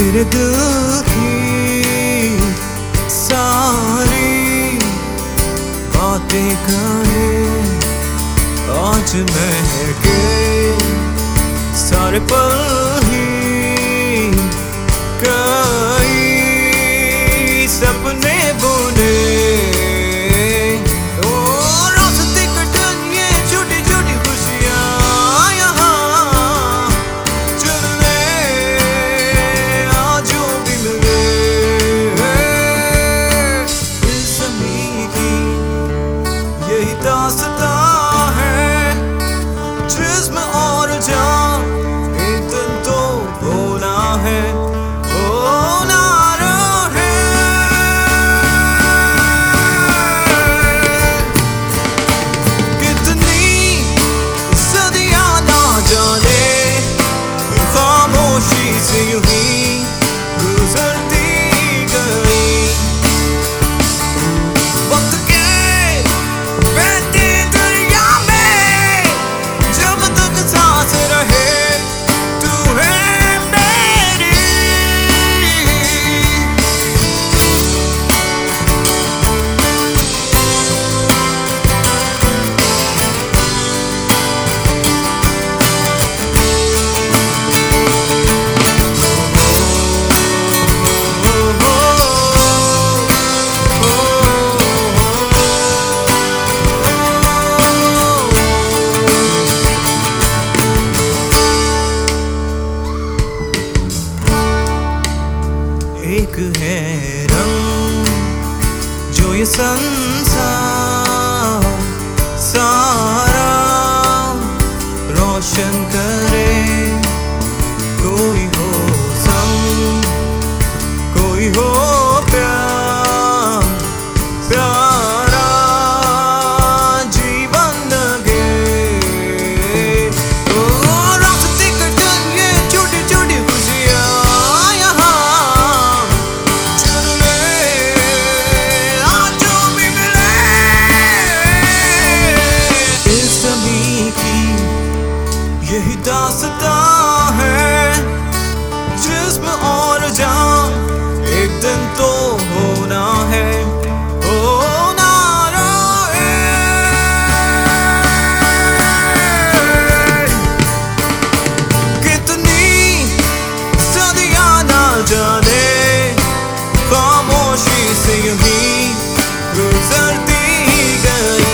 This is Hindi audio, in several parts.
मेरे दिल की सारी बातें कहे आज महके सारे पल ही कई सपने बुने दास्तां है जिस्म और जान एक दिन तो होना है, होना रहे। कितनी सदियां ना जाने खामोशी से यूं ही गुजरती गई। वक्त के बहते दरिया में जब तक सांस रहे तू है मेरी। एक है रंग जो ये संसार सारा रोशन करे। कोई हो संग कोई हो प्यार प्यारा जीवन लगे। रास्ते कट ये छोटी छोटी खुशियाँ यही दास्तां है जिस्म और जान एक दिन तो होना है, होना रहे। कितनी सदियां ना जाने खामोशी से यूं ही गुजरती गई।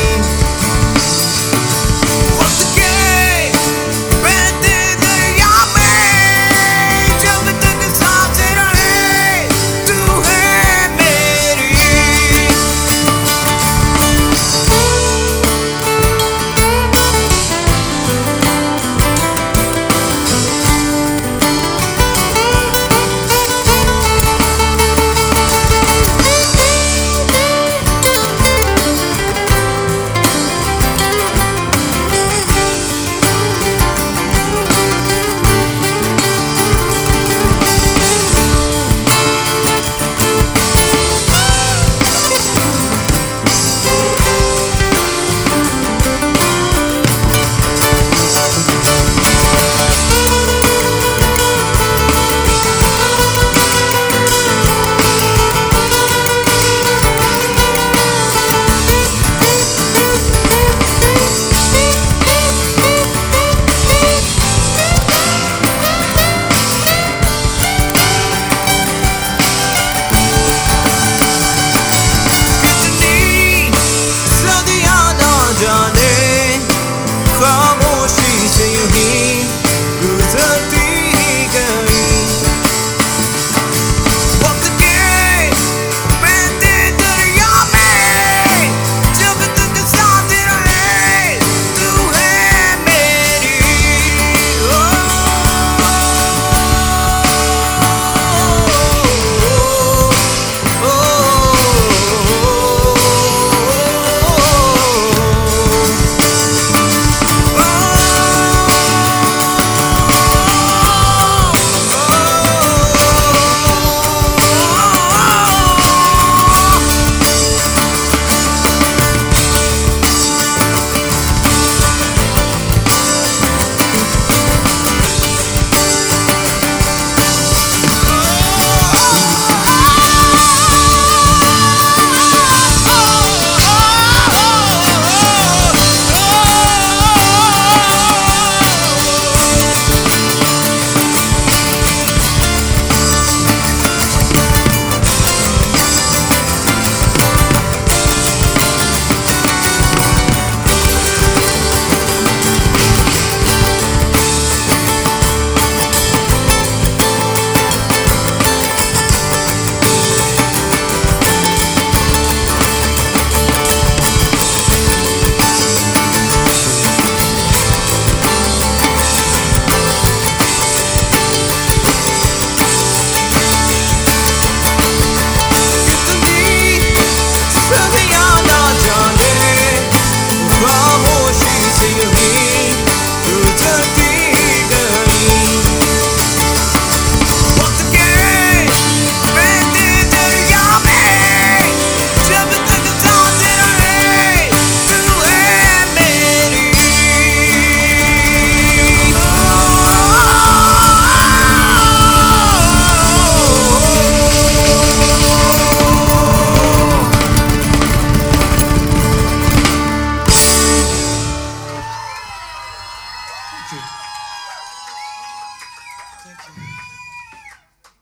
Thank you.